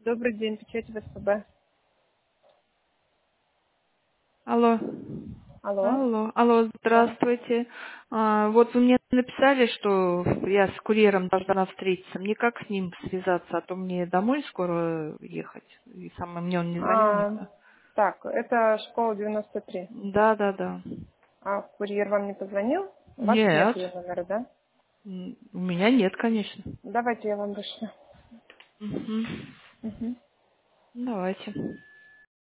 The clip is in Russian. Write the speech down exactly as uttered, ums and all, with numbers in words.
Добрый день, печать в СПБ. Алло. Алло, Алло. Алло, да. здравствуйте. А, вот вы мне написали, что я с курьером должна встретиться. Мне как с ним связаться? А то мне домой скоро ехать. И самое мне он не звонил А, никто. так, это школа девяносто три. Да, да, да. А курьер вам не позвонил? У вас нет Нет. ее номера, да? М, У меня нет, конечно. Давайте я вам вышлю. Мгм. Угу. Давайте.